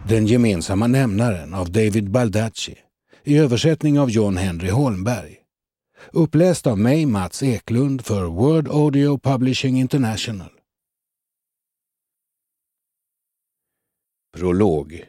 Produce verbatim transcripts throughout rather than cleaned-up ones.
Den gemensamma nämnaren av David Baldacci, i översättning av John Henry Holmberg. Uppläst av mig, Mats Eklund, för Word Audio Publishing International. Prolog.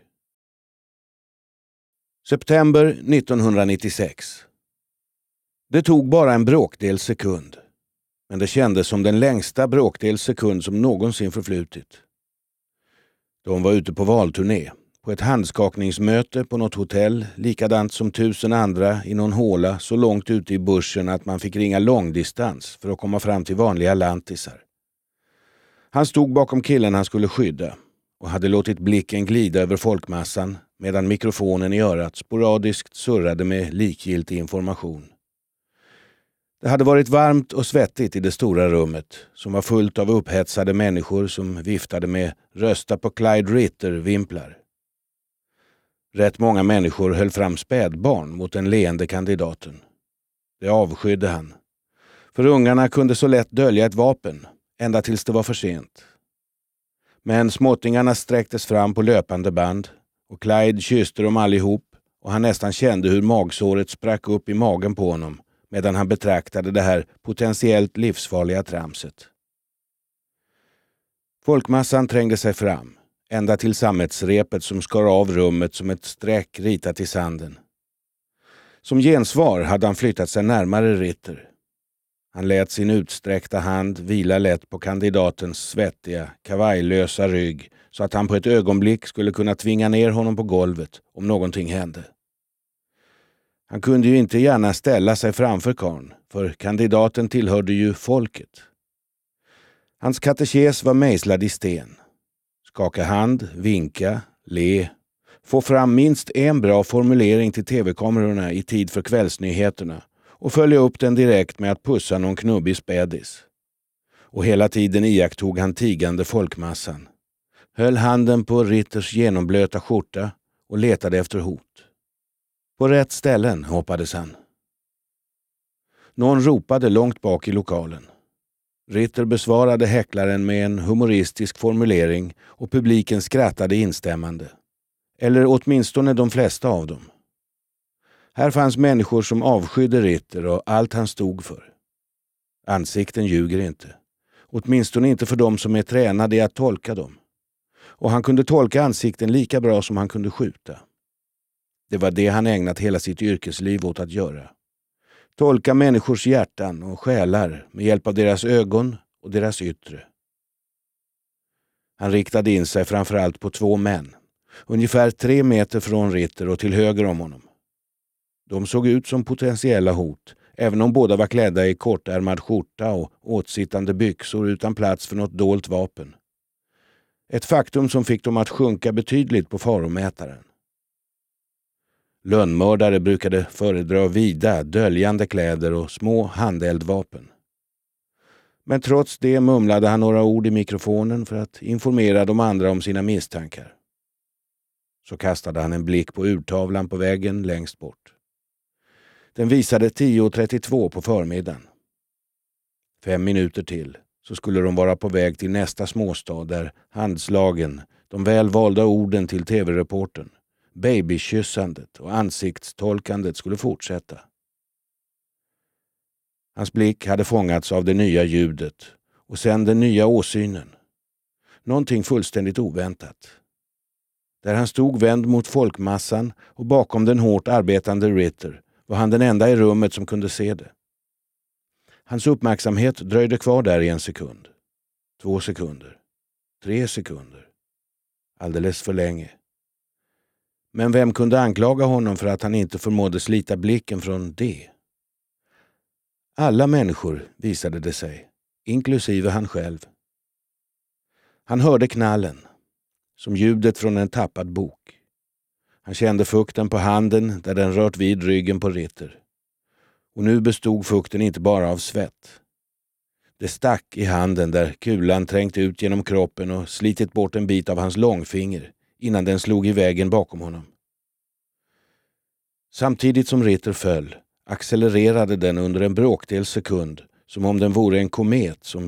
September nittonhundranittiosex. Det tog bara en bråkdel sekund, men det kändes som den längsta bråkdel sekund som någonsin förflutit. De var ute på valturné, på ett handskakningsmöte på något hotell, likadant som tusen andra i någon håla så långt ute i bushen att man fick ringa långdistans för att komma fram till vanliga lantisar. Han stod bakom killen han skulle skydda och hade låtit blicken glida över folkmassan medan mikrofonen i örat sporadiskt surrade med likgiltig information. Det hade varit varmt och svettigt i det stora rummet som var fullt av upphetsade människor som viftade med rösta på Clyde Ritter-vimplar. Rätt många människor höll fram spädbarn mot den leende kandidaten. Det avskydde han. För ungarna kunde så lätt dölja ett vapen, ända tills det var för sent. Men småttingarna sträcktes fram på löpande band och Clyde kysste dem allihop och han nästan kände hur magsåret sprack upp i magen på honom medan han betraktade det här potentiellt livsfarliga tramset. Folkmassan trängde sig fram, ända till sammetsrepet som skar av rummet som ett streck ritat i sanden. Som gensvar hade han flyttat sig närmare Ritter. Han lät sin utsträckta hand vila lätt på kandidatens svettiga, kavajlösa rygg så att han på ett ögonblick skulle kunna tvinga ner honom på golvet om någonting hände. Han kunde ju inte gärna ställa sig framför karln, för kandidaten tillhörde ju folket. Hans katekes var mejslad i sten. Skaka hand, vinka, le, få fram minst en bra formulering till tv-kamerorna i tid för kvällsnyheterna och följa upp den direkt med att pussa någon knubbig spädis. Och hela tiden iakttog han tigande folkmassan. Höll handen på Ritters genomblöta skjorta och letade efter hot. På rätt ställen, hoppades han. Någon ropade långt bak i lokalen. Ritter besvarade häcklaren med en humoristisk formulering och publiken skrattade instämmande. Eller åtminstone de flesta av dem. Här fanns människor som avskydde Ritter och allt han stod för. Ansikten ljuger inte. Åtminstone inte för dem som är tränade i att tolka dem. Och han kunde tolka ansikten lika bra som han kunde skjuta. Det var det han ägnat hela sitt yrkesliv åt att göra. Tolka människors hjärtan och själar med hjälp av deras ögon och deras yttre. Han riktade in sig framförallt på två män, ungefär tre meter från Ritter och till höger om honom. De såg ut som potentiella hot, även om båda var klädda i kortärmad skjorta och åtsittande byxor utan plats för något dolt vapen. Ett faktum som fick dem att sjunka betydligt på faromätaren. Lönnmördare brukade föredra vida, döljande kläder och små handeldvapen. Men trots det mumlade han några ord i mikrofonen för att informera de andra om sina misstankar. Så kastade han en blick på urtavlan på väggen längst bort. Den visade tio trettiotvå på förmiddagen. Fem minuter till så skulle de vara på väg till nästa småstad där handslagen, de väl valda orden till tv-reportern, babykyssandet och ansiktstolkandet skulle fortsätta. Hans blick hade fångats av det nya ljudet och sen den nya åsynen. Någonting fullständigt oväntat. Där han stod vänd mot folkmassan och bakom den hårt arbetande Ritter var han den enda i rummet som kunde se det. Hans uppmärksamhet dröjde kvar där i en sekund. Två sekunder. Tre sekunder. Alldeles för länge. Men vem kunde anklaga honom för att han inte förmådde slita blicken från det? Alla människor, visade det sig, inklusive han själv. Han hörde knallen, som ljudet från en tappad bok. Han kände fukten på handen där den rört vid ryggen på Ritter. Och nu bestod fukten inte bara av svett. Det stack i handen där kulan trängt ut genom kroppen och slitit bort en bit av hans långfinger innan den slog i vägen bakom honom. Samtidigt som Ritter föll accelererade den under en bråkdel sekund som om den vore en komet som